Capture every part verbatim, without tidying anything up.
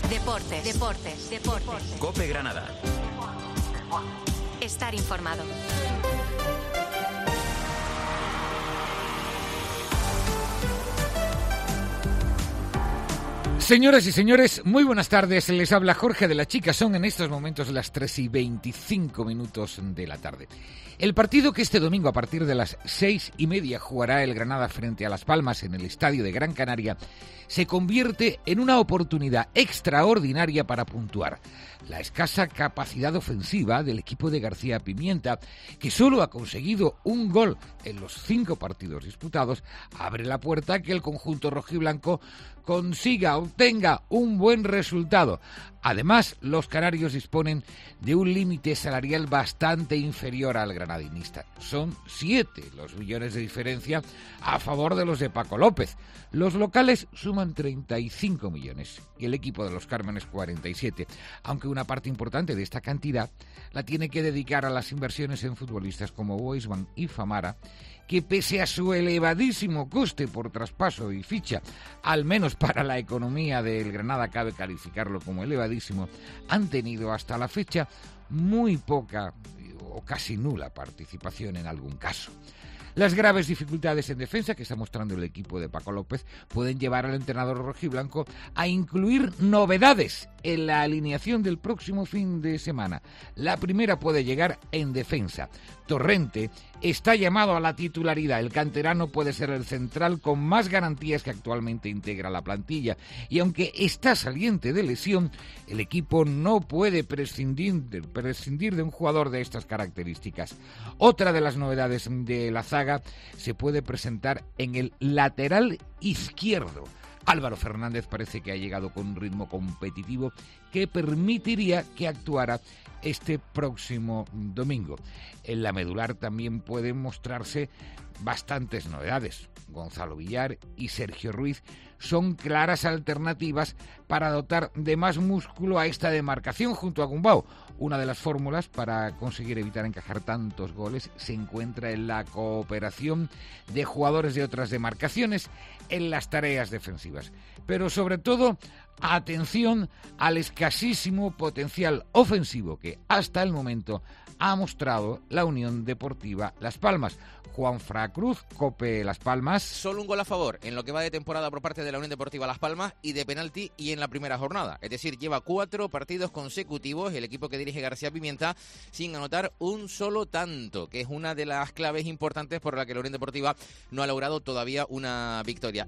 Deportes, deportes, deportes. COPE Granada. Estar informado. Señoras y señores, muy buenas tardes. Les habla Jorge de la Chica. Son en estos momentos las tres y veinticinco minutos de la tarde. El partido que este domingo a partir de las seis y media jugará el Granada frente a Las Palmas en el Estadio de Gran Canaria se convierte en una oportunidad extraordinaria para puntuar. La escasa capacidad ofensiva del equipo de García Pimienta, que solo ha conseguido un gol en los cinco partidos disputados, abre la puerta a que el conjunto rojiblanco consiga, obtenga un buen resultado. Además, los canarios disponen de un límite salarial bastante inferior al granadinista. Son siete los millones de diferencia a favor de los de Paco López. Los locales suman treinta y cinco millones y el equipo de los Cármenes cuarenta y siete, aunque una parte importante de esta cantidad la tiene que dedicar a las inversiones en futbolistas como Weisman y Famara, que pese a su elevadísimo coste por traspaso y ficha, al menos para la economía del Granada cabe calificarlo como elevadísimo, han tenido hasta la fecha muy poca o casi nula participación en algún caso. Las graves dificultades en defensa que está mostrando el equipo de Paco López pueden llevar al entrenador rojiblanco a incluir novedades en la alineación del próximo fin de semana. La primera puede llegar en defensa. Torrente está llamado a la titularidad. El canterano puede ser el central con más garantías que actualmente integra la plantilla. Y aunque está saliente de lesión, el equipo no puede prescindir, prescindir de un jugador de estas características. Otra de las novedades de la zaga se puede presentar en el lateral izquierdo. Álvaro Fernández parece que ha llegado con un ritmo competitivo que permitiría que actuara este próximo domingo. En la medular también pueden mostrarse bastantes novedades. Gonzalo Villar y Sergio Ruiz son claras alternativas para dotar de más músculo a esta demarcación junto a Gumbau. Una de las fórmulas para conseguir evitar encajar tantos goles se encuentra en la cooperación de jugadores de otras demarcaciones en las tareas defensivas. Pero sobre todo, atención al escasísimo potencial ofensivo que hasta el momento ha mostrado la Unión Deportiva Las Palmas. Juanfran Cruz, COPE Las Palmas. Solo un gol a favor en lo que va de temporada por parte de la Unión Deportiva Las Palmas y de penalti y en la primera jornada. Es decir, lleva cuatro partidos consecutivos el equipo que dirige García Pimienta sin anotar un solo tanto, que es una de las claves importantes por la que la Unión Deportiva no ha logrado todavía una victoria.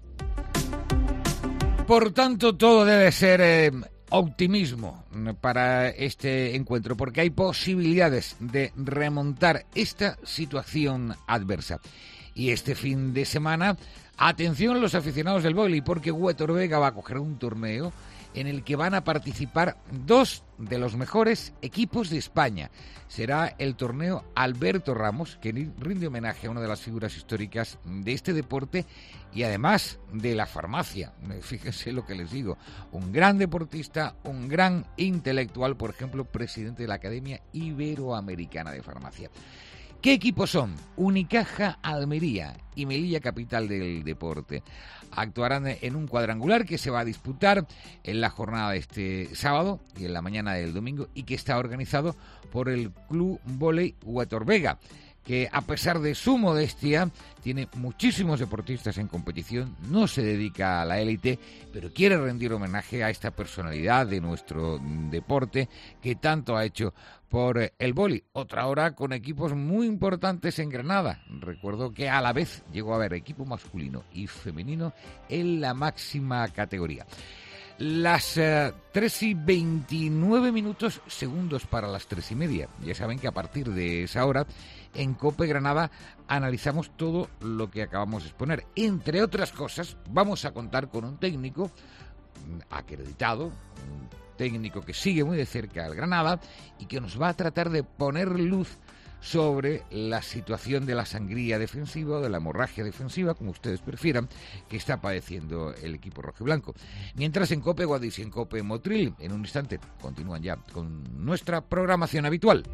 Por tanto, todo debe ser eh, optimismo para este encuentro, porque hay posibilidades de remontar esta situación adversa. Y este fin de semana, atención a los aficionados del vóley, porque Huetor Vega va a coger un torneo en el que van a participar dos de los mejores equipos de España. Será el torneo Alberto Ramos, que rinde homenaje a una de las figuras históricas de este deporte y además de la farmacia. Fíjense lo que les digo, un gran deportista, un gran intelectual, por ejemplo, presidente de la Academia Iberoamericana de Farmacia. ¿Qué equipos son? Unicaja Almería y Melilla, capital del deporte. Actuarán en un cuadrangular que se va a disputar en la jornada de este sábado y en la mañana del domingo y que está organizado por el Club Vóley Huetor Vega, que a pesar de su modestia tiene muchísimos deportistas en competición, no se dedica a la élite, pero quiere rendir homenaje a esta personalidad de nuestro deporte que tanto ha hecho por el vóley. Otra hora con equipos muy importantes en Granada. Recuerdo que a la vez llegó a haber equipo masculino y femenino en la máxima categoría. Las uh, tres y veintinueve minutos segundos para las tres y media. Ya saben que a partir de esa hora en COPE Granada analizamos todo lo que acabamos de exponer. Entre otras cosas, vamos a contar con un técnico acreditado, un técnico que sigue muy de cerca al Granada y que nos va a tratar de poner luz sobre la situación de la sangría defensiva o de la hemorragia defensiva, como ustedes prefieran, que está padeciendo el equipo rojiblanco. Mientras en COPE Guadix y en COPE Motril, en un instante, continúan ya con nuestra programación habitual.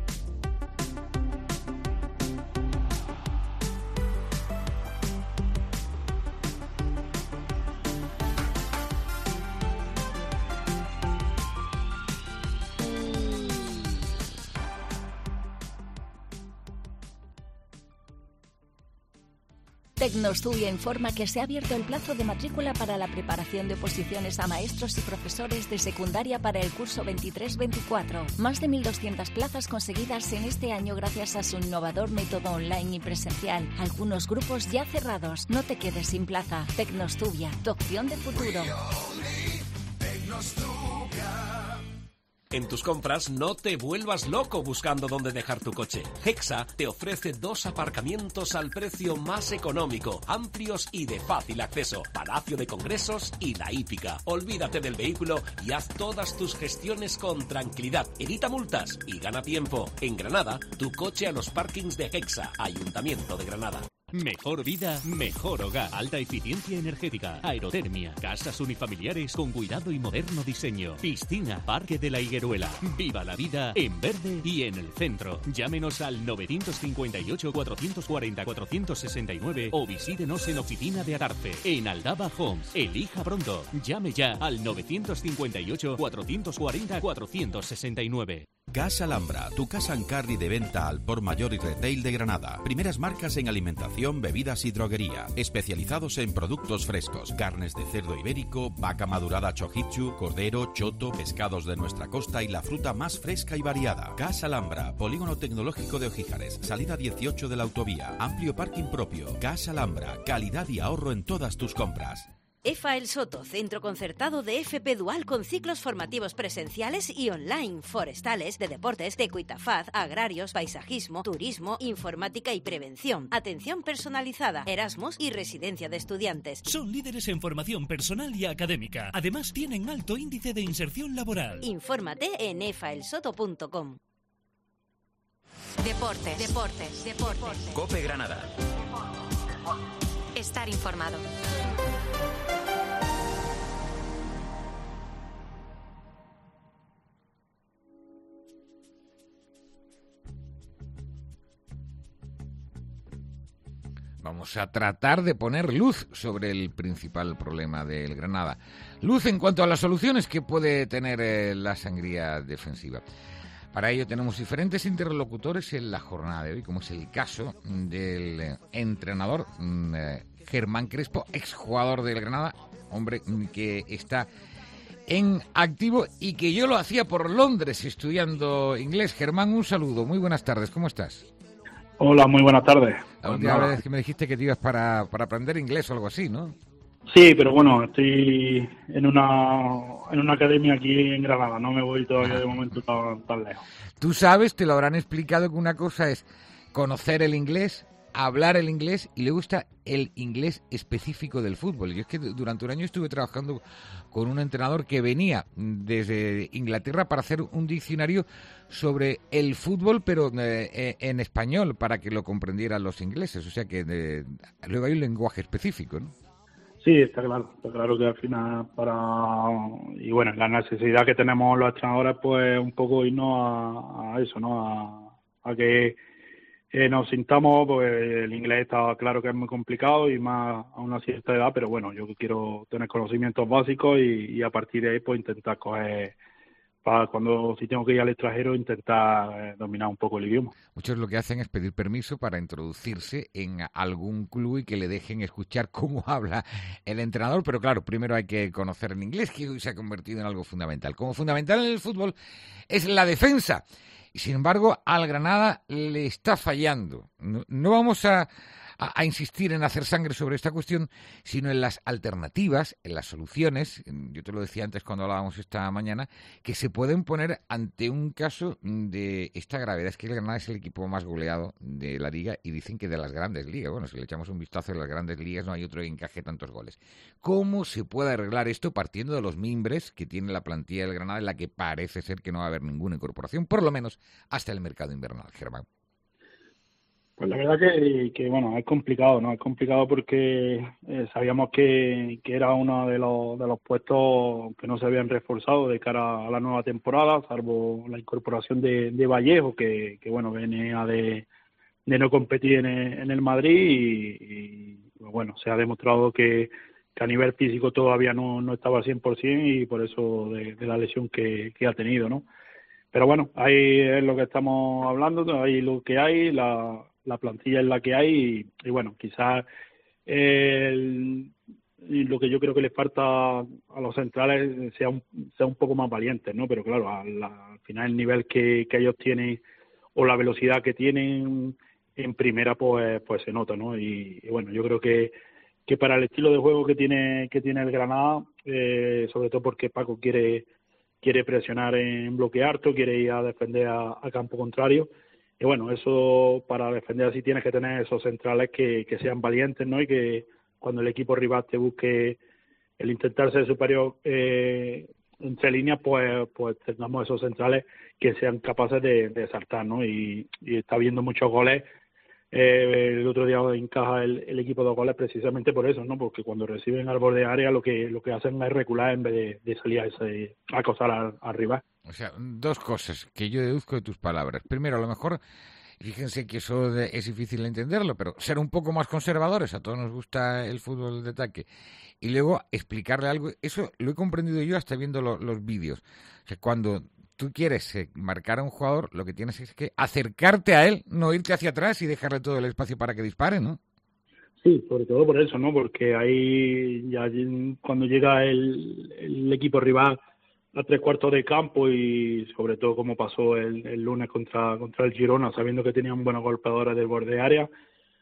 Tecnostudia informa que se ha abierto el plazo de matrícula para la preparación de oposiciones a maestros y profesores de secundaria para el curso veintitrés veinticuatro. Más de mil doscientas plazas conseguidas en este año gracias a su innovador método online y presencial. Algunos grupos ya cerrados. No te quedes sin plaza. Tecnostudia, tu opción de futuro. En tus compras no te vuelvas loco buscando dónde dejar tu coche. Hexa te ofrece dos aparcamientos al precio más económico, amplios y de fácil acceso. Palacio de Congresos y La Hípica. Olvídate del vehículo y haz todas tus gestiones con tranquilidad. Evita multas y gana tiempo. En Granada, tu coche a los parkings de Hexa, Ayuntamiento de Granada. Mejor vida, mejor hogar. Alta eficiencia energética, aerotermia, casas unifamiliares con cuidado y moderno diseño. Piscina, Parque de la Higueruela. Viva la vida en verde y en el centro. Llámenos al nueve cinco ocho, cuatro cuatro cero, cuatro seis nueve o visítenos en Oficina de Adarfe, en Aldaba Homes. Elija pronto. Llame ya al nueve cinco ocho, cuatro cuatro cero, cuatro seis nueve. Casa Alhambra, tu casa en carry de venta al por mayor y retail de Granada. Primeras marcas en alimentación, bebidas y droguería. Especializados en productos frescos, carnes de cerdo ibérico, vaca madurada chojichu, cordero, choto, pescados de nuestra costa y la fruta más fresca y variada. Casa Alhambra, Polígono Tecnológico de Ojíjares, salida dieciocho de la autovía. Amplio parking propio. Casa Alhambra, calidad y ahorro en todas tus compras. EFA El Soto, centro concertado de F P Dual con ciclos formativos presenciales y online, forestales, de deportes, de Cuitafaz, agrarios, paisajismo, turismo, informática y prevención, atención personalizada, Erasmus y residencia de estudiantes. Son líderes en formación personal y académica. Además tienen alto índice de inserción laboral. Infórmate en efa el soto punto com. Deportes, deportes, deportes. COPE Granada. Estar informado. Vamos a tratar de poner luz sobre el principal problema del Granada. Luz en cuanto a las soluciones que puede tener eh, la sangría defensiva. Para ello tenemos diferentes interlocutores en la jornada de hoy, como es el caso del eh, entrenador eh, Germán Crespo, exjugador del Granada, hombre que está en activo y que yo lo hacía por Londres estudiando inglés. Germán, un saludo, muy buenas tardes, ¿cómo estás? Hola, muy buenas tardes. La última pues vez que me dijiste que te ibas para, para aprender inglés o algo así, ¿no? Sí, pero bueno, estoy en una en una academia aquí en Granada, no me voy todavía de momento tan, tan lejos. Tú sabes, te lo habrán explicado, que una cosa es conocer el inglés, hablar el inglés y luego está el inglés específico del fútbol. Yo es que durante un año estuve trabajando con un entrenador que venía desde Inglaterra para hacer un diccionario sobre el fútbol, pero eh, en español, para que lo comprendieran los ingleses. O sea que eh, luego hay un lenguaje específico, ¿no? Sí, está claro. Está claro que al final para... Y bueno, la necesidad que tenemos los entrenadores, pues un poco irnos a, a eso, ¿no? A, a que eh, nos sintamos, pues el inglés está claro que es muy complicado y más a una cierta edad, pero bueno, yo quiero tener conocimientos básicos y, y a partir de ahí pues intentar coger... para cuando si tengo que ir al extranjero intentar eh, dominar un poco el idioma. Muchos lo que hacen es pedir permiso para introducirse en algún club y que le dejen escuchar cómo habla el entrenador, pero claro, primero hay que conocer el inglés, que hoy se ha convertido en algo fundamental. Como fundamental en el fútbol es la defensa, y sin embargo al Granada le está fallando. No, no vamos a... A, a insistir en hacer sangre sobre esta cuestión, sino en las alternativas, en las soluciones, yo te lo decía antes cuando hablábamos esta mañana, que se pueden poner ante un caso de esta gravedad. Es que el Granada es el equipo más goleado de la Liga y dicen que de las grandes ligas. Bueno, si le echamos un vistazo a las grandes ligas no hay otro que encaje tantos goles. ¿Cómo se puede arreglar esto partiendo de los mimbres que tiene la plantilla del Granada, en la que parece ser que no va a haber ninguna incorporación, por lo menos hasta el mercado invernal, Germán? Pues la verdad que, que bueno, es complicado, ¿no? Es complicado porque eh, sabíamos que, que era uno de los, de los puestos que no se habían reforzado de cara a la nueva temporada, salvo la incorporación de, de Vallejo, que, que bueno, venía de, de no competir en el, en el Madrid y, y bueno, se ha demostrado que, que a nivel físico todavía no, no estaba al cien por ciento y por eso de, de la lesión que, que ha tenido, ¿no? Pero bueno, ahí es lo que estamos hablando, ahí lo que hay, la... la plantilla es la que hay y, y bueno, quizás el, lo que yo creo que les falta a los centrales sea un, sea un poco más valientes, ¿no? Pero claro, al, al final el nivel que, que ellos tienen o la velocidad que tienen en primera, pues pues se nota, ¿no? Y, y bueno, yo creo que que para el estilo de juego que tiene que tiene el Granada, eh, sobre todo porque Paco quiere quiere presionar en bloque alto, quiere ir a defender a, a campo contrario, y bueno, eso para defender así tienes que tener esos centrales que, que sean valientes, ¿no? Y que cuando el equipo rival te busque el intentar ser superior eh, entre líneas, pues pues tengamos esos centrales que sean capaces de, de saltar, ¿no? Y, y está viendo muchos goles. Eh, el otro día encaja el, el equipo dos goles precisamente por eso, ¿no? Porque cuando reciben al borde de área lo que lo que hacen es recular en vez de, de salir a, ese, a acosar al, al rival. O sea, dos cosas que yo deduzco de tus palabras. Primero, a lo mejor, fíjense que eso de, es difícil de entenderlo, pero ser un poco más conservadores, a todos nos gusta el fútbol de ataque. Y luego explicarle algo, eso lo he comprendido yo hasta viendo lo, los vídeos. O sea, cuando tú quieres eh, marcar a un jugador, lo que tienes es que acercarte a él, no irte hacia atrás y dejarle todo el espacio para que dispare, ¿no? Sí, sobre todo por eso, ¿no? Porque ahí ya cuando llega el, el equipo rival a tres cuartos de campo y sobre todo como pasó el, el lunes contra contra el Girona, sabiendo que tenían buenos golpeadores del borde de área,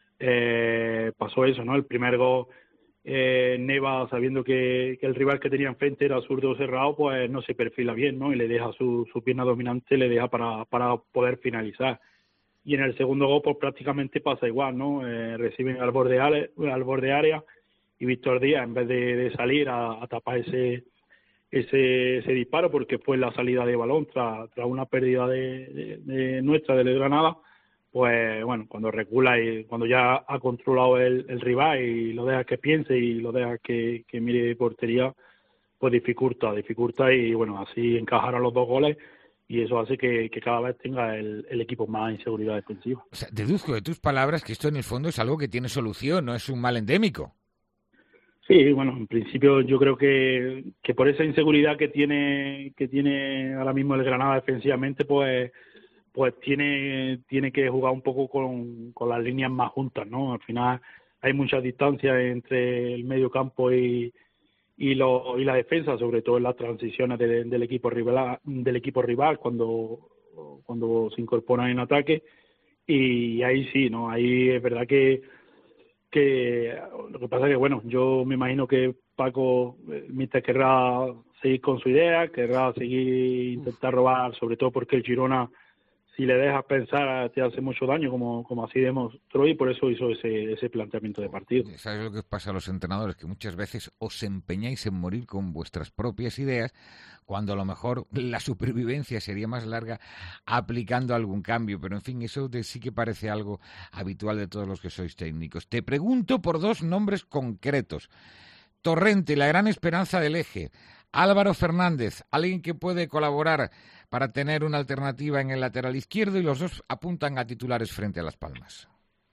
eh, pasó eso, ¿no? El primer gol, eh, Neva, sabiendo que, que el rival que tenía enfrente era zurdo cerrado, pues no se perfila bien, ¿no? Y le deja su, su pierna dominante, le deja para, para poder finalizar. Y en el segundo gol, pues prácticamente pasa igual, ¿no? Eh, reciben al borde, área, al borde área y Víctor Díaz, en vez de, de salir a, a tapar ese ese ese disparo, porque fue la salida de balón tras, tras una pérdida de, de, de nuestra, del Granada, pues bueno, cuando recula y cuando ya ha controlado el, el rival y lo deja que piense y lo deja que, que mire portería, pues dificulta, dificulta y bueno, así encajaron los dos goles y eso hace que, que cada vez tenga el, el equipo más inseguridad defensiva. O sea, deduzco de tus palabras que esto en el fondo es algo que tiene solución, no es un mal endémico. Sí, bueno, en principio yo creo que, que por esa inseguridad que tiene que tiene ahora mismo el Granada defensivamente, pues pues tiene tiene que jugar un poco con, con las líneas más juntas, ¿no? Al final hay mucha distancia entre el medio campo y y, lo, y la defensa, sobre todo en las transiciones de, del equipo rival del equipo rival cuando cuando se incorporan en ataque, y ahí sí, ¿no? Ahí es verdad que que lo que pasa es que, bueno, yo me imagino que Paco, el míster, querrá seguir con su idea, querrá seguir, intentar robar, sobre todo porque el Girona, si le dejas pensar, te hace mucho daño, como, como así demostró, y por eso hizo ese, ese planteamiento de partido. ¿Sabes lo que pasa a los entrenadores? Que muchas veces os empeñáis en morir con vuestras propias ideas, cuando a lo mejor la supervivencia sería más larga aplicando algún cambio. Pero en fin, eso de, sí que parece algo habitual de todos los que sois técnicos. Te pregunto por dos nombres concretos. Torrente, la gran esperanza del Eje. Álvaro Fernández, alguien que puede colaborar para tener una alternativa en el lateral izquierdo, y los dos apuntan a titulares frente a Las Palmas.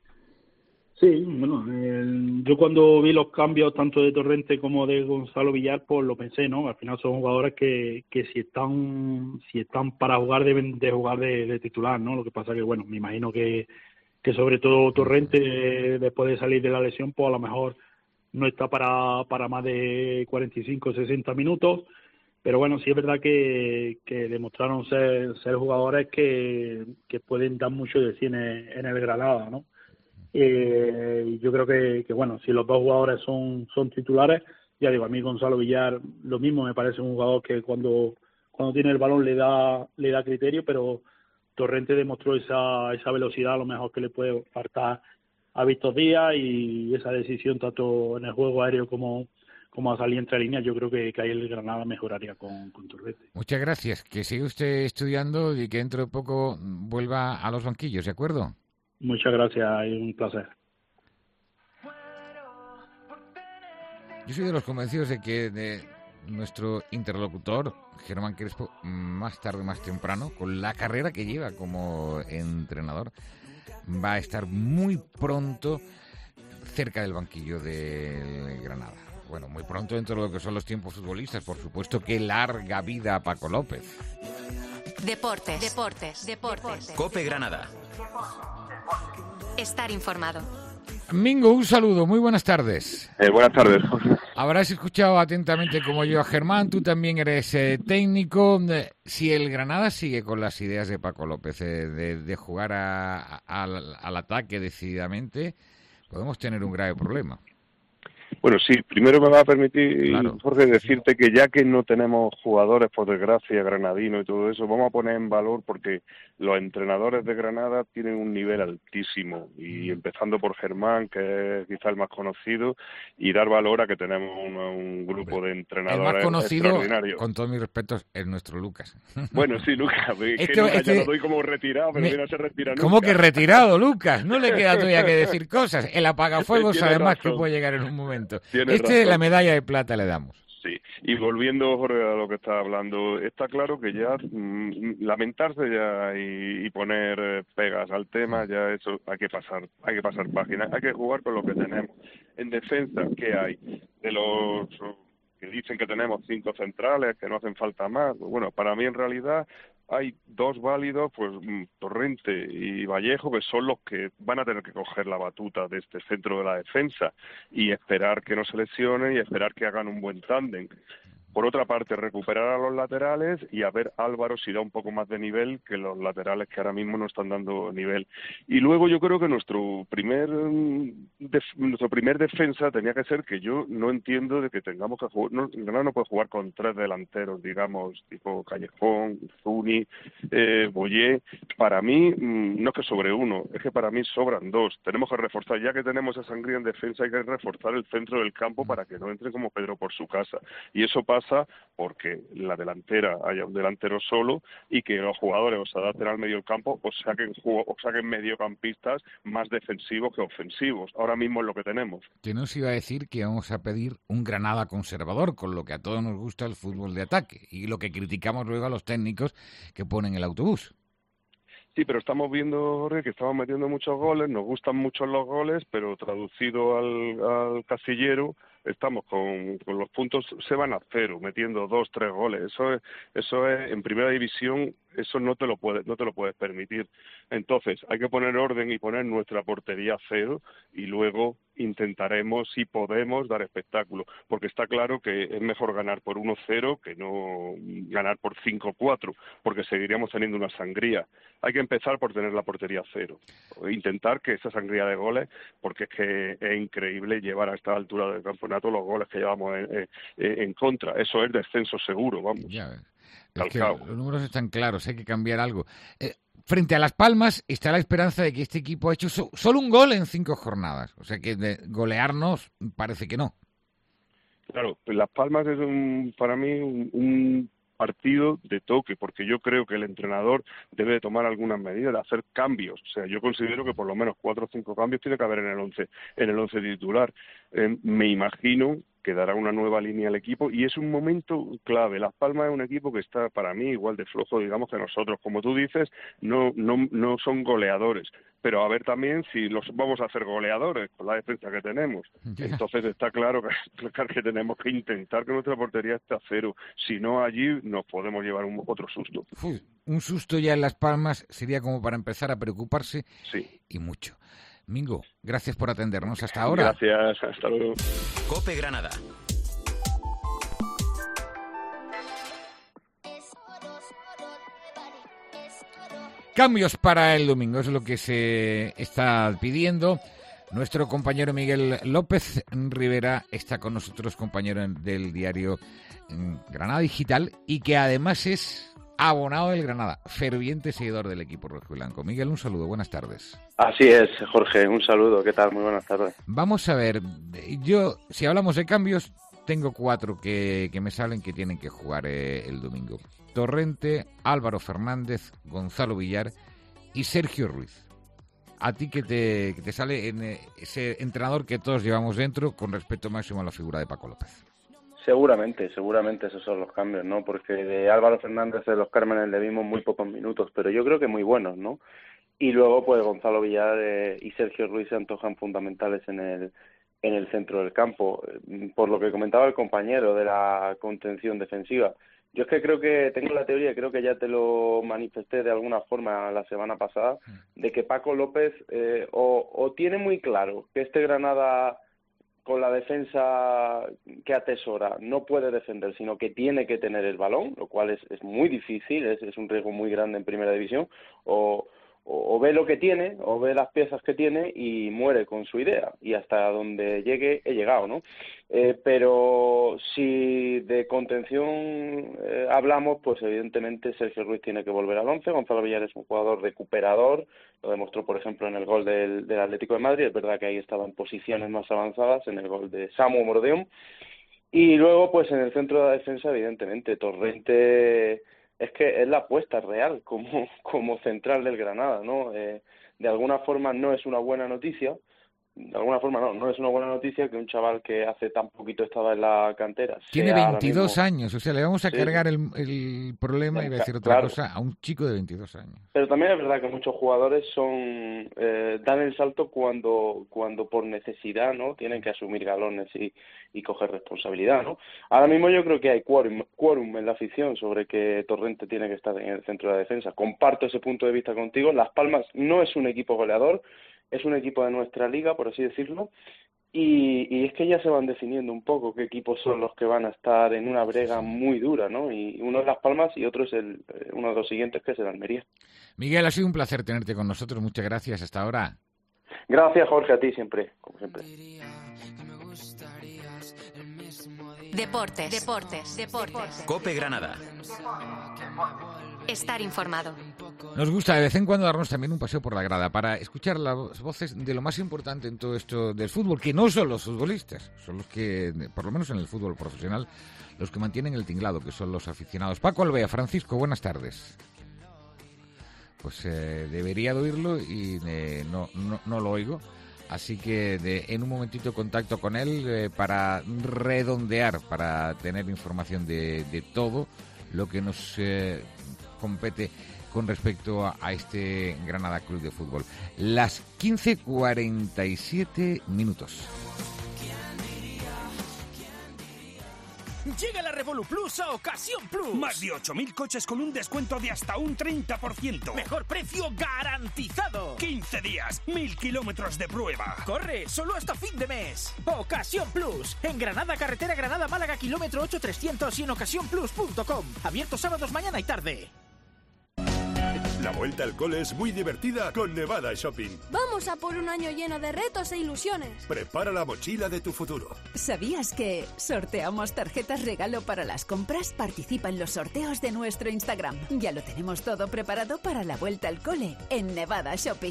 Sí, bueno, eh, yo cuando vi los cambios tanto de Torrente como de Gonzalo Villar, pues lo pensé, ¿no? Al final son jugadores que, que si están si están para jugar deben de jugar de, de titular, ¿no? Lo que pasa que, bueno, me imagino que, que sobre todo Torrente, eh, después de salir de la lesión, pues a lo mejor no está para, para más de cuarenta y cinco o sesenta minutos, pero bueno, sí es verdad que, que demostraron ser, ser jugadores que, que pueden dar mucho de sí en el, en el Granada, ¿no? Eh, yo creo que, que, bueno, si los dos jugadores son, son titulares, ya digo, a mí Gonzalo Villar lo mismo, me parece un jugador que cuando, cuando tiene el balón le da, le da criterio, pero Torrente demostró esa, esa velocidad, a lo mejor que le puede faltar a Víctor Díaz, y esa decisión tanto en el juego aéreo como, como a salir entre líneas, yo creo que, que ahí el Granada mejoraría con, con Torrente. Muchas gracias, que siga usted estudiando y que dentro de poco vuelva a los banquillos, ¿de acuerdo? Muchas gracias, es un placer. Yo soy de los convencidos de que de nuestro interlocutor, Germán Crespo, más tarde, más temprano, con la carrera que lleva como entrenador, va a estar muy pronto cerca del banquillo del Granada. Bueno, muy pronto dentro de lo que son los tiempos futbolistas, por supuesto que larga vida a Paco López. Deportes, deportes, deportes. COPE Granada. Estar informado. Mingo, un saludo, muy buenas tardes. Eh, buenas tardes. Habrás escuchado atentamente como yo a Germán, tú también eres eh, técnico. Si el Granada sigue con las ideas de Paco López eh, de, de jugar a, a, al, al ataque decididamente, podemos tener un grave problema. Bueno, sí, primero me va a permitir, claro. Jorge, decirte que ya que no tenemos jugadores, por desgracia, granadino y todo eso, vamos a poner en valor porque los entrenadores de Granada tienen un nivel altísimo, y empezando por Germán, que es quizá el más conocido, y dar valor a que tenemos un, un grupo de entrenadores el más conocido, extraordinarios. Con todos mis respetos, es nuestro Lucas. Bueno, sí, Lucas, es este, que Lucas este, ya lo doy como retirado, pero me, no se retira nunca. ¿Cómo que retirado, Lucas? No le queda todavía que decir cosas. El apagafuegos, además, razón. que puede llegar en un momento. Tienes este razón. La medalla de plata le damos. Sí, y volviendo, Jorge, a lo que estaba hablando, está claro que ya mmm, lamentarse ya y, y poner pegas al tema, ya eso hay que pasar, hay que pasar página, hay que jugar con lo que tenemos. En defensa, ¿qué hay? De los que dicen que tenemos cinco centrales, que no hacen falta más, bueno, para mí en realidad hay dos válidos, pues Torrente y Vallejo, que son los que van a tener que coger la batuta de este centro de la defensa y esperar que no se lesionen y esperar que hagan un buen tándem. Por otra parte, recuperar a los laterales y a ver Álvaro si da un poco más de nivel que los laterales que ahora mismo no están dando nivel. Y luego yo creo que nuestro primer def, nuestro primer defensa tenía que ser que yo no entiendo de que tengamos que jugar, no, no, no puede jugar con tres delanteros, digamos, tipo Callejón, Zuni, eh, Boyé. Para mí, no es que sobre uno, es que para mí sobran dos. Tenemos que reforzar, ya que tenemos a Sangría en defensa, hay que reforzar el centro del campo para que no entre como Pedro por su casa. Y eso pasa porque la delantera haya un delantero solo y que los jugadores o se adapten al medio del campo o saquen, o saquen mediocampistas más defensivos que ofensivos. Ahora mismo es lo que tenemos. Que nos iba a decir que vamos a pedir un Granada conservador, con lo que a todos nos gusta el fútbol de ataque y lo que criticamos luego a los técnicos que ponen el autobús. Sí, pero estamos viendo, Jorge, que estamos metiendo muchos goles, nos gustan mucho los goles, pero traducido al, al casillero, estamos con, con los puntos, se van a cero, metiendo dos, tres goles. Eso es, eso es en primera división, eso no te lo puedes, no te lo puedes permitir. Entonces, hay que poner orden y poner nuestra portería a cero y luego intentaremos, si podemos, dar espectáculo, porque está claro que es mejor ganar por uno cero que no ganar por cinco cuatro, porque seguiríamos teniendo una sangría. Hay que empezar por tener la portería a cero, intentar que esa sangría de goles, porque es que es increíble llevar a esta altura del campeonato los goles que llevamos en, en, en contra. Eso es descenso seguro, vamos. Ya, es que los números están claros, hay que cambiar algo. Eh, frente a Las Palmas está la esperanza de que este equipo ha hecho so, solo un gol en cinco jornadas. O sea que de golearnos parece que no. Claro, pues Las Palmas es un, para mí un, un partido de toque, porque yo creo que el entrenador debe de tomar algunas medidas, de hacer cambios. O sea, yo considero que por lo menos cuatro o cinco cambios tiene que haber en el once, en el once titular. Eh, me imagino que dará una nueva línea al equipo y es un momento clave. Las Palmas es un equipo que está para mí igual de flojo, digamos, que nosotros. Como tú dices, no no no son goleadores, pero a ver también si los vamos a hacer goleadores con la defensa que tenemos. Entonces está claro que, que tenemos que intentar que nuestra portería esté a cero. Si no, allí nos podemos llevar un, otro susto. Uf, un susto ya en Las Palmas sería como para empezar a preocuparse, sí. Y mucho. Mingo, gracias por atendernos hasta ahora. Gracias, hasta luego. COPE Granada. Cambios para el domingo, es lo que se está pidiendo. Nuestro compañero Miguel López Rivera está con nosotros, compañero del diario Granada Digital, y que además es abonado del Granada, ferviente seguidor del equipo rojiblanco. Miguel, un saludo, buenas tardes. Así es, Jorge, un saludo, ¿qué tal? Muy buenas tardes. Vamos a ver, yo, si hablamos de cambios, tengo cuatro que, que me salen que tienen que jugar eh, el domingo. Torrente, Álvaro Fernández, Gonzalo Villar y Sergio Ruiz. A ti que te, que te sale en eh, ese entrenador que todos llevamos dentro, con respeto máximo a la figura de Paco López. Seguramente, seguramente esos son los cambios, ¿no? Porque de Álvaro Fernández de los Cármenes le vimos muy pocos minutos, pero yo creo que muy buenos, ¿no? Y luego, pues, Gonzalo Villar eh, y Sergio Ruiz se antojan fundamentales en el en el centro del campo. Por lo que comentaba el compañero de la contención defensiva, yo es que creo que tengo la teoría, creo que ya te lo manifesté de alguna forma la semana pasada, de que Paco López eh, o, o tiene muy claro que este Granada, con la defensa que atesora, no puede defender, sino que tiene que tener el balón, lo cual es, es muy difícil, es, es un riesgo muy grande en primera división, o, o, o ve lo que tiene, o ve las piezas que tiene y muere con su idea, y hasta donde llegue he llegado, ¿no? Eh, pero si de contención eh, hablamos, pues evidentemente Sergio Ruiz tiene que volver al once. Gonzalo Villar es un jugador recuperador, lo demostró por ejemplo en el gol del, del Atlético de Madrid, es verdad que ahí estaba en posiciones más avanzadas, en el gol de Samu Mordeón, y luego pues en el centro de la defensa evidentemente Torrente es que es la apuesta real como, como central del Granada, ¿no? Eh, de alguna forma no es una buena noticia, de alguna forma no, no es una buena noticia que un chaval que hace tan poquito estaba en la cantera. Tiene veintidós mismo... años, o sea, le vamos a sí. cargar el, el problema, iba a decir otra claro. cosa, a un chico de veintidós años. Pero también es verdad que muchos jugadores son eh, dan el salto cuando cuando por necesidad, ¿no? Tienen que asumir galones y, y coger responsabilidad, ¿no? Ahora mismo yo creo que hay quórum, quórum en la afición sobre que Torrente tiene que estar en el centro de la defensa. Comparto ese punto de vista contigo. Las Palmas no es un equipo goleador, es un equipo de nuestra liga, por así decirlo, y, y es que ya se van definiendo un poco qué equipos son los que van a estar en una brega muy dura, ¿no? Y uno es Las Palmas y otro es el uno de los siguientes, que es el Almería. Miguel, ha sido un placer tenerte con nosotros, muchas gracias, hasta ahora. Gracias, Jorge, a ti siempre, como siempre. Deportes, deportes, deportes. COPE Granada. Estar informado. Nos gusta de vez en cuando darnos también un paseo por la grada para escuchar las voces de lo más importante en todo esto del fútbol, que no son los futbolistas, son los que, por lo menos en el fútbol profesional, los que mantienen el tinglado, que son los aficionados. Paco Alvea, Francisco, buenas tardes. Pues eh, debería de oírlo y eh, no, no, no lo oigo. Así que de, en un momentito contacto con él eh, para redondear, para tener información de, de todo lo que nos eh, compete con respecto a, a este Granada Club de Fútbol. Las quince cuarenta y siete minutos. Llega la Revolut Plus a Ocasión Plus. Más de ocho mil coches con un descuento de hasta un treinta por ciento. Mejor precio garantizado. quince días, mil kilómetros de prueba. Corre, solo hasta fin de mes. Ocasión Plus. En Granada, carretera Granada-Málaga, kilómetro ocho trescientos y en ocasión plus punto com. Abierto sábados, mañana y tarde. La vuelta al cole es muy divertida con Nevada Shopping. Vamos a por un año lleno de retos e ilusiones. Prepara la mochila de tu futuro. ¿Sabías que sorteamos tarjetas regalo para las compras? Participa en los sorteos de nuestro Instagram. Ya lo tenemos todo preparado para la vuelta al cole en Nevada Shopping.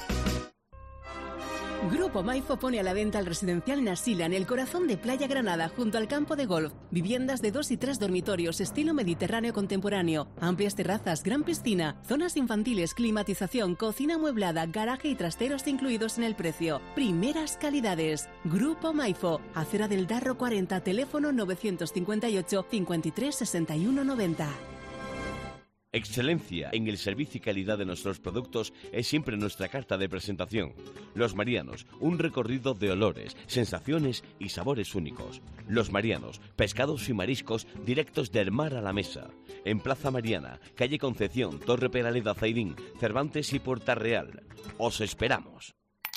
Grupo Maifo pone a la venta el residencial Nasila en el corazón de Playa Granada, junto al campo de golf. Viviendas de dos y tres dormitorios, estilo mediterráneo contemporáneo. Amplias terrazas, gran piscina, zonas infantiles, climatización, cocina amueblada, garaje y trasteros incluidos en el precio. Primeras calidades. Grupo Maifo, Acera del Darro cuarenta, teléfono novecientos cincuenta y ocho, cincuenta y tres, sesenta y uno, noventa. Excelencia en el servicio y calidad de nuestros productos es siempre nuestra carta de presentación. Los Marianos, un recorrido de olores, sensaciones y sabores únicos. Los Marianos, pescados y mariscos directos del mar a la mesa. En Plaza Mariana, calle Concepción, Torre Peraleda, Zaidín, Cervantes y Puerta Real. Os esperamos.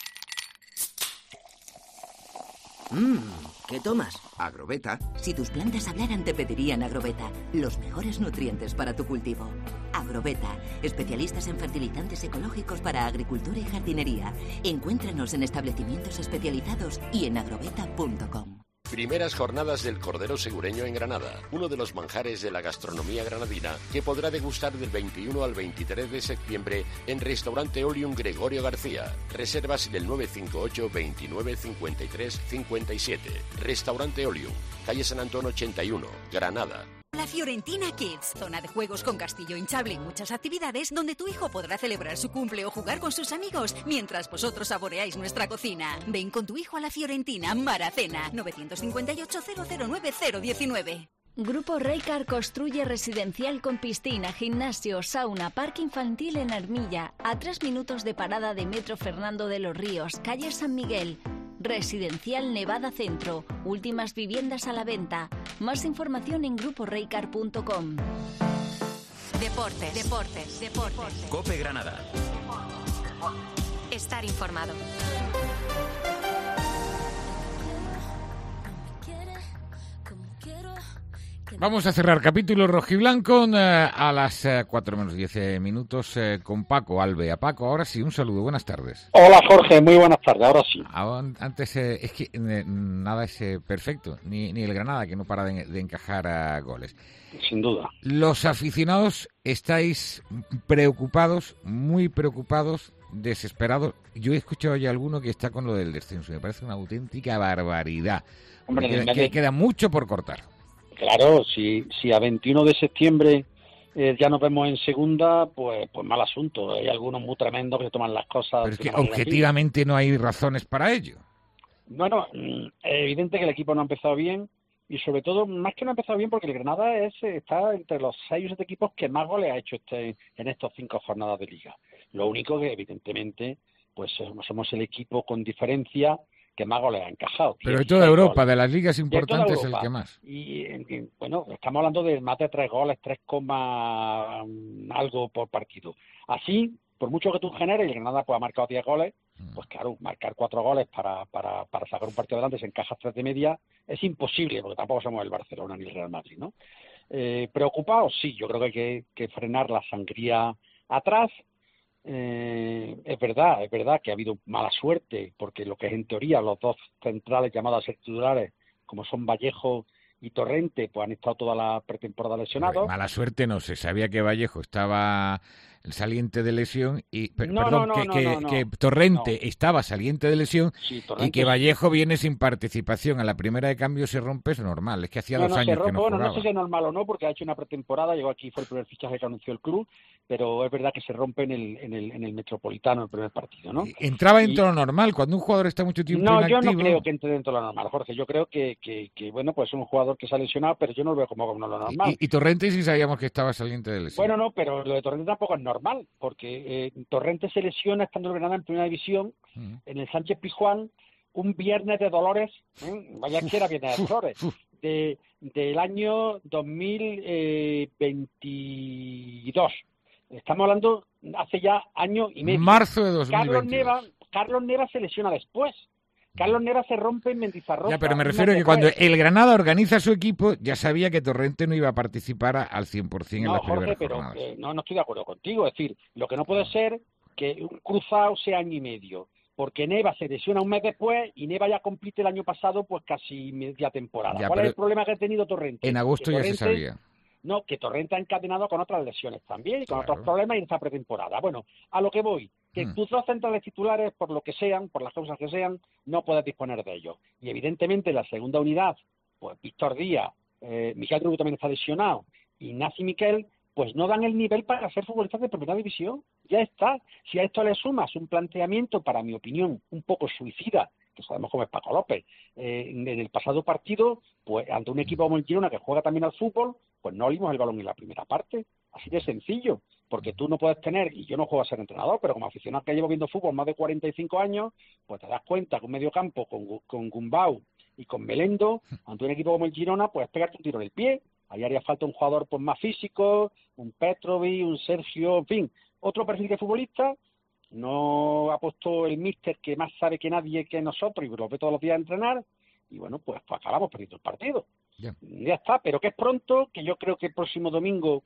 Mmm, ¿qué tomas? Agrobeta. Si tus plantas hablaran, te pedirían Agrobeta. Los mejores nutrientes para tu cultivo. Agrobeta, especialistas en fertilizantes ecológicos para agricultura y jardinería. Encuéntranos en establecimientos especializados y en agrobeta punto com. Primeras jornadas del Cordero Segureño en Granada, uno de los manjares de la gastronomía granadina que podrá degustar del veintiuno al veintitrés de septiembre en Restaurante Oleum Gregorio García. Reservas del nueve cinco ocho, veintinueve, cincuenta y tres, cincuenta y siete. Restaurante Oleum, calle San Antón ochenta y uno, Granada. La Fiorentina Kids, zona de juegos con castillo hinchable y muchas actividades donde tu hijo podrá celebrar su cumple o jugar con sus amigos mientras vosotros saboreáis nuestra cocina. Ven con tu hijo a la Fiorentina Maracena, novecientos cincuenta y ocho, cero cero nueve, cero diecinueve. Grupo Reycar construye residencial con piscina, gimnasio, sauna, parque infantil en Armilla, a tres minutos de parada de Metro Fernando de los Ríos, calle San Miguel. Residencial Nevada Centro. Últimas viviendas a la venta. Más información en grupo reycar punto com. Deportes, deportes, deportes. COPE Granada. Estar informado. Vamos a cerrar capítulo rojiblanco eh, a las eh, cuatro menos diez minutos eh, con Paco Albe. A Paco, ahora sí, un saludo, buenas tardes. Hola Jorge, muy buenas tardes, ahora sí. Antes, eh, es que eh, nada es eh, perfecto, ni, ni el Granada, que no para de, de encajar a goles. Sin duda. Los aficionados estáis preocupados, muy preocupados, desesperados. Yo he escuchado ya a alguno que está con lo del descenso, me parece una auténtica barbaridad. Hombre, queda, que, queda mucho por cortar. Claro, si, si a veintiuno de septiembre eh, ya nos vemos en segunda, pues pues mal asunto. Hay algunos muy tremendos que se toman las cosas... Pero es que objetivamente no hay razones para ello. Bueno, es evidente que el equipo no ha empezado bien y sobre todo, más que no ha empezado bien, porque el Granada es está entre los seis o siete equipos que más goles ha hecho este en estos cinco jornadas de Liga. Lo único que evidentemente pues somos el equipo con diferencia que más goles ha encajado. Pero de toda Europa, de las ligas importantes, es el que más. Y, y bueno, estamos hablando de más de tres goles, tres coma algo por partido. Así, por mucho que tú generes, y el Granada pues ha marcado diez goles, pues claro, marcar cuatro goles para, para, para sacar un partido adelante, se encaja tres de media, es imposible, porque tampoco somos el Barcelona ni el Real Madrid, ¿no? Eh, ¿Preocupados? Sí, yo creo que hay que, que frenar la sangría atrás. Eh, es verdad, es verdad que ha habido mala suerte, porque lo que es en teoría los dos centrales llamados a ser titulares, como son Vallejo y Torrente, pues han estado toda la pretemporada lesionados. Mala suerte no, se sabía que Vallejo estaba saliente de lesión y per, no, perdón, no, no, que, no, que, no, no, que Torrente no. estaba saliente de lesión sí, y que Vallejo viene sin participación. A la primera de cambio se rompe, es normal, es que hacía no, dos no, años rompe, que no bueno, jugaba. No sé si es normal o no, porque ha hecho una pretemporada, llegó aquí, fue el primer fichaje que anunció el club, pero es verdad que se rompe en el, en el, en el Metropolitano el primer partido, ¿no? Entraba dentro y... de lo normal, cuando un jugador está mucho tiempo no, inactivo... No, yo no creo que entre dentro de lo normal, Jorge, yo creo que, que, que bueno, pues es un jugador que se ha lesionado, pero yo no lo veo como, como lo normal. Y, y Torrente sí sabíamos que estaba saliente de lesión. Bueno, no, pero lo de Torrente tampoco es normal, porque eh, Torrente se lesiona estando el Granada en primera división, mm. en el Sánchez Pizjuán, un viernes de dolores, ¿eh? Vaya que era viernes de dolores, de, del año dos mil veintidós. Estamos hablando hace ya año y medio. Marzo de dos mil veintidós. Carlos Neva, Carlos Neva se lesiona después. Carlos Neva se rompe en Mendizarroza. Ya, pero me refiero a que cuando el Granada organiza su equipo, ya sabía que Torrente no iba a participar al cien por ciento en no, las primeras Jorge, jornadas. Pero, eh, no, no estoy de acuerdo contigo. Es decir, lo que no puede ser que un cruzado sea año y medio, porque Neva se lesiona un mes después y Neva ya compite el año pasado pues casi media temporada. Ya, ¿Cuál es el problema que ha tenido Torrente? En agosto Torrente, ya se sabía. No, que Torrente ha encadenado con otras lesiones también y con Claro. otros problemas en esta pretemporada. Bueno, a lo que voy, que Hmm. tus dos centrales titulares, por lo que sean, por las causas que sean, no puedes disponer de ellos. Y evidentemente la segunda unidad, pues Víctor Díaz, eh, Miguel Rubio también está lesionado, y Nazi Miquel, pues no dan el nivel para ser futbolistas de primera división. Ya está. Si a esto le sumas un planteamiento, para mi opinión, un poco suicida, que sabemos cómo es Paco López, eh, en el pasado partido, pues ante un equipo como el Girona que juega también al fútbol, pues no olimos el balón en la primera parte. Así de sencillo. Porque tú no puedes tener, y yo no juego a ser entrenador, pero como aficionado que llevo viendo fútbol más de cuarenta y cinco años, pues te das cuenta que un medio campo con, con Gumbau y con Melendo, ante un equipo como el Girona, pues pegarte un tiro en el pie. Ahí haría falta un jugador pues más físico, un Petrovic, un Sergio, en fin, otro perfil de futbolista. No ha puesto el míster que más sabe que nadie que nosotros y lo ve todos los días a entrenar, y bueno, pues, pues acabamos perdiendo el partido. Yeah. Ya está, pero que es pronto, que yo creo que el próximo domingo,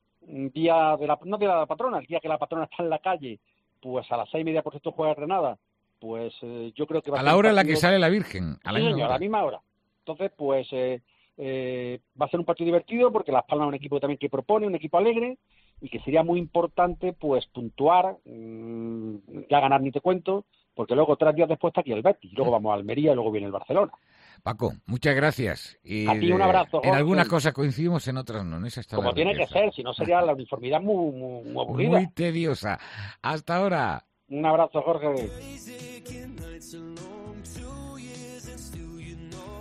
día de la, no día de la patrona, el día que la patrona está en la calle, pues a las seis y media por cierto juega Granada, pues eh, yo creo que va a, a ser la hora en la partido... que sale la Virgen, a la, sí, misma, señor, hora. a la misma hora. Entonces, pues eh, eh, va a ser un partido divertido porque Las Palmas es un equipo también que propone, un equipo alegre, y que sería muy importante pues puntuar, mmm, ya ganar ni te cuento, porque luego tres días después está aquí el Betis, luego vamos a Almería y luego viene el Barcelona. Paco, muchas gracias. Y a ti un abrazo, En Jorge. algunas cosas coincidimos, en otras no. En esa está Como la tiene riqueza. que ser, si no sería la uniformidad muy, muy, muy aburrida. Muy tediosa. Hasta ahora. Un abrazo, Jorge.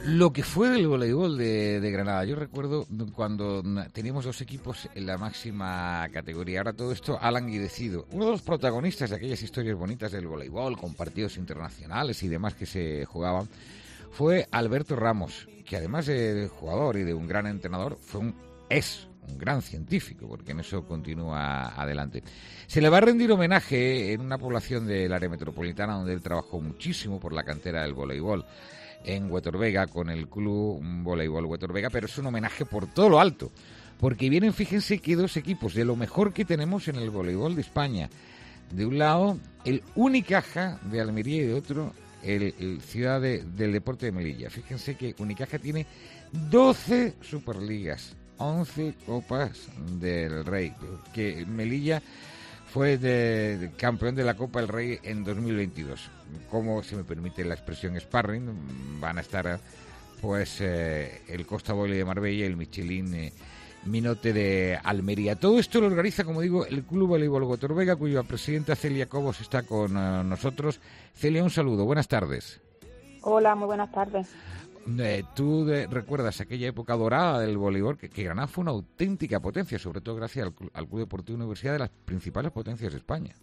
Lo que fue el voleibol de, de Granada. Yo recuerdo cuando teníamos dos equipos en la máxima categoría. Ahora todo esto ha languidecido. Uno de los protagonistas de aquellas historias bonitas del voleibol, con partidos internacionales y demás que se jugaban, fue Alberto Ramos, que además de jugador y de un gran entrenador, fue un es un gran científico, porque en eso continúa adelante. Se le va a rendir homenaje en una población del área metropolitana donde él trabajó muchísimo por la cantera del voleibol, en Huetor Vega, con el Club Voleibol Huetor Vega, pero es un homenaje por todo lo alto, porque vienen, fíjense, que dos equipos de lo mejor que tenemos en el voleibol de España. De un lado, el Unicaja de Almería y de otro, el, el Ciudad de, del Deporte de Melilla. Fíjense que Unicaja tiene doce Superligas, once Copas del Rey, que Melilla fue de, de campeón de la Copa del Rey en dos mil veintidós. Como se me permite la expresión sparring, van a estar pues eh, el Costa Volley de Marbella y el Michelin eh, Minote de Almería. Todo esto lo organiza, como digo, el Club Voleibol Huetor Vega, cuya presidenta Celia Cobos está con uh, nosotros. Celia, un saludo, buenas tardes. Hola, muy buenas tardes. Eh, ¿Tú de, recuerdas aquella época dorada del voleibol? Que, que Granada fue una auténtica potencia, sobre todo gracias al, al Club Deportivo Universidad, de las principales potencias de España.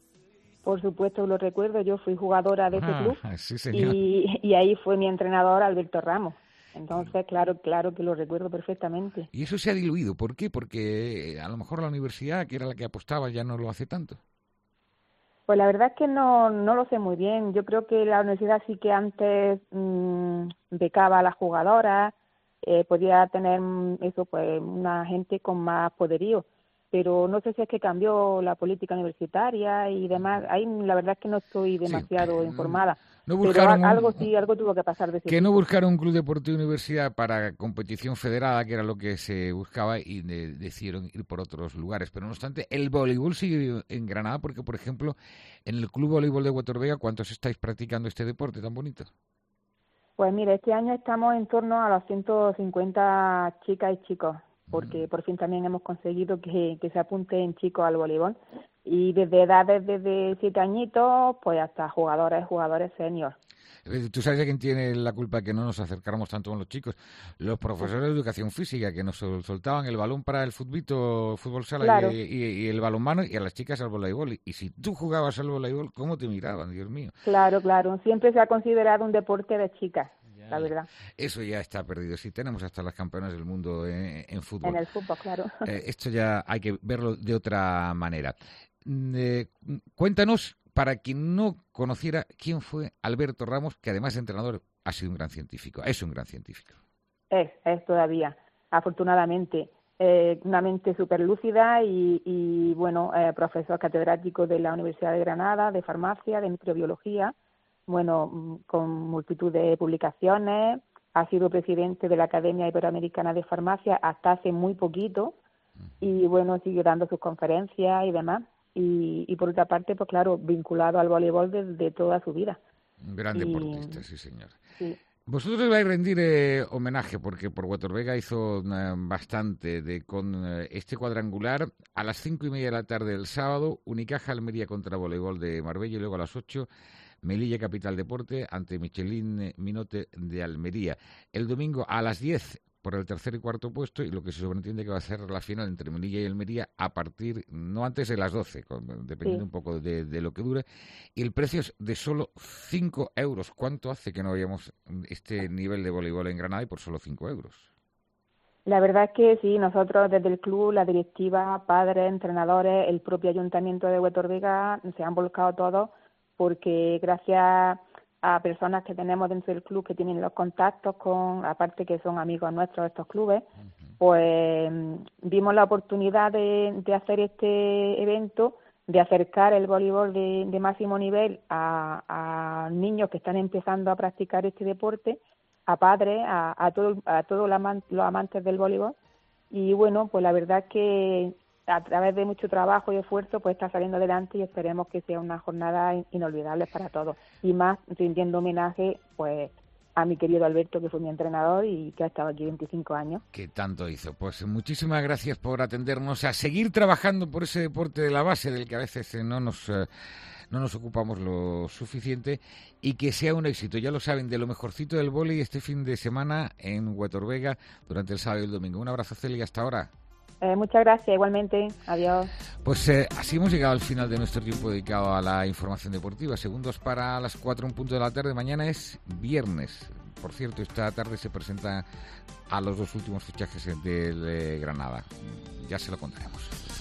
Por supuesto, lo recuerdo. Yo fui jugadora de ese ah, club sí, señor. Y, y ahí fue mi entrenador Alberto Ramos. Entonces, claro, claro que lo recuerdo perfectamente. Y eso se ha diluido. ¿Por qué? Porque a lo mejor la universidad, que era la que apostaba, ya no lo hace tanto. Pues la verdad es que no, no lo sé muy bien. Yo creo que la universidad sí que antes mmm, becaba a las jugadoras, eh, podía tener eso, pues una gente con más poderío. Pero no sé si es que cambió la política universitaria y demás. Ahí la verdad es que no estoy demasiado sí, informada. No pero un, algo sí, algo tuvo que pasar de ese Que tipo. no buscaron un club deportivo universidad para competición federada, que era lo que se buscaba, y de, decidieron ir por otros lugares. Pero no obstante, el voleibol sigue en Granada, porque, por ejemplo, en el Club Voleibol de Huetor Vega, ¿cuántos estáis practicando este deporte tan bonito? Pues mira, este año estamos en torno a los ciento cincuenta chicas y chicos, porque mm. por fin también hemos conseguido que, que se apunten chicos al voleibol. Y desde edades desde siete añitos, pues hasta jugadores, jugadores senior. ¿Tú sabes de quién tiene la culpa que no nos acercáramos tanto con los chicos? Los profesores de educación física, que nos soltaban el balón para el futbito, fútbol sala claro. y, y, y el balonmano, y a las chicas al voleibol. Y si tú jugabas al voleibol, ¿cómo te miraban, Dios mío? Claro, claro. Siempre se ha considerado un deporte de chicas. Ya, la verdad. Eso ya está perdido. Sí, tenemos hasta las campeonas del mundo en, en fútbol. En el fútbol, claro. Eh, esto ya hay que verlo de otra manera. Eh, cuéntanos, para quien no conociera, quién fue Alberto Ramos, que además de entrenador ha sido un gran científico, es un gran científico. Es, es todavía, afortunadamente. Eh, una mente súper lúcida y, y, bueno, eh, profesor catedrático de la Universidad de Granada, de farmacia, de microbiología, bueno, con multitud de publicaciones, ha sido presidente de la Academia Iberoamericana de Farmacia hasta hace muy poquito y, bueno, sigue dando sus conferencias y demás. Y, y por otra parte, pues claro, vinculado al voleibol desde toda su vida. Un gran y... deportista, sí señor. Sí. Vosotros le vais a rendir eh, homenaje, porque por Huetor Vega hizo eh, bastante de con eh, este cuadrangular a las cinco y media de la tarde del sábado, Unicaja Almería contra Voleibol de Marbella, y luego a las ocho, Melilla Capital Deporte ante Michelin Minote de Almería. El domingo a las diez, por el tercer y cuarto puesto, y lo que se sobreentiende que va a ser la final entre Melilla y Almería a partir, no antes de las doce, dependiendo sí. un poco de, de lo que dure, y el precio es de solo cinco euros. ¿Cuánto hace que no veíamos este nivel de voleibol en Granada y por solo cinco euros? La verdad es que sí, nosotros desde el club, la directiva, padres, entrenadores, el propio ayuntamiento de Huetor Vega, se han volcado todos, porque gracias a personas que tenemos dentro del club que tienen los contactos con, aparte que son amigos nuestros de estos clubes, uh-huh. pues vimos la oportunidad de, de hacer este evento, de acercar el voleibol de, de máximo nivel a, a niños que están empezando a practicar este deporte, a padres, a, a, todo, a todos los amantes del voleibol. Y bueno, pues la verdad es que a través de mucho trabajo y esfuerzo pues está saliendo adelante y esperemos que sea una jornada inolvidable para todos. Y más rindiendo homenaje pues a mi querido Alberto, que fue mi entrenador y que ha estado aquí veinticinco años. Que tanto hizo. Pues muchísimas gracias por atendernos, a seguir trabajando por ese deporte de la base del que a veces no nos... Eh, no nos ocupamos lo suficiente, y que sea un éxito. Ya lo saben, de lo mejorcito del vóley este fin de semana en Huetorvega durante el sábado y el domingo. Un abrazo, Celia, hasta ahora. Eh, muchas gracias, igualmente. Adiós. Pues eh, así hemos llegado al final de nuestro tiempo dedicado a la información deportiva. Segundos para las cuatro, un punto de la tarde. Mañana es viernes. Por cierto, esta tarde se presenta a los dos últimos fichajes del eh, Granada. Ya se lo contaremos.